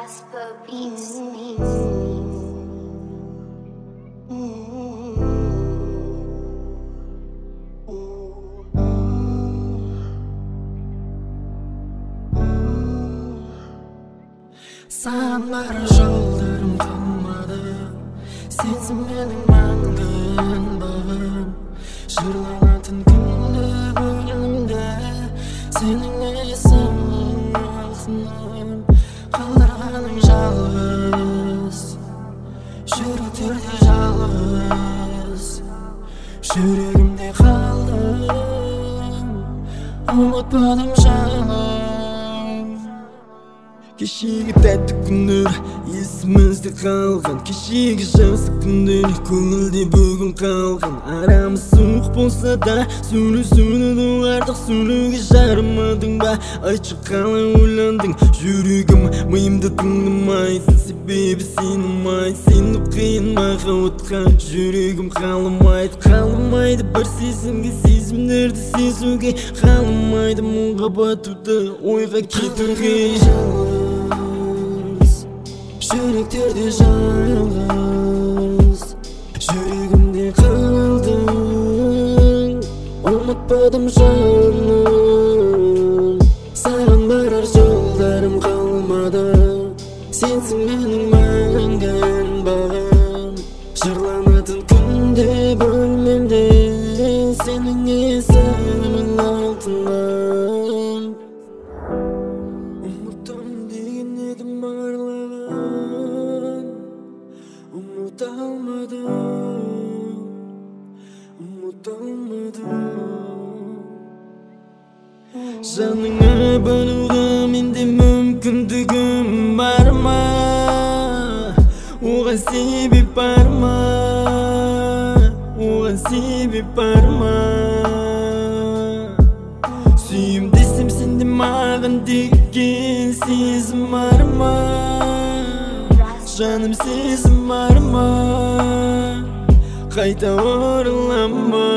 Jasper Beats. Sağan var yollarım kalmadı. Sensin benim mangın bağım. Jırlanatın günde bölümde. Senin esemin altınım. Kaldırganım жалғыз. Жүректерде жалғыз. Жүрегімде қалдым. Ұмытпадым жаным. Кешегі тәтті күндер есімізде қалған. Кешегі жақсы күндер көңілде бүгін қалған. Арамыз суық болса да сөйлесуді доғардық. Сөйлеуге жарымадың ба? Айтшы қалай ойландың? Жүрегім миымды тыңдамайды, себебі сені ұнайды. Сені қиын махаббатқа жүрегім қаламайды бір сезімге, сезімдерді сезуге қаламайды. Мұңға батуды, ойға кетуге. Жүректерде жалғыз, жүрегімде қалдың. Ұмытпадым жаным, саған барар жолдарым қалмады. Сенсің менің мәңгін бағым. Жырланатын күнде бөлмемде, сенің есімің алтыным. Ұмытам деген едім барлығын, ұмыта алмадым. Жаныңа баруға менде мүмкіндігім бар ма? Оған себеп бар ма? Сүйім десем сенде маған деген сезім бар ма? Жаным сезім бар ма? Қайта оралама.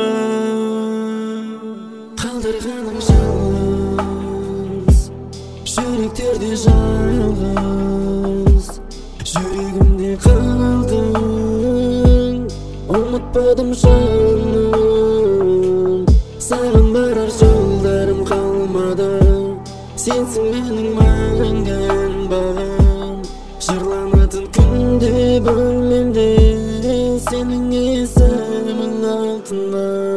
Қалдырғаным жалғыз, жүректерде жалғыз. Жүрегімде қалдың, ұмытпадым жаным. Саған барар жолдарым қалмады. Сенсің менің мәңгін бағым. Жырланатын күнде бөлмемде, сенің есімің алтыным.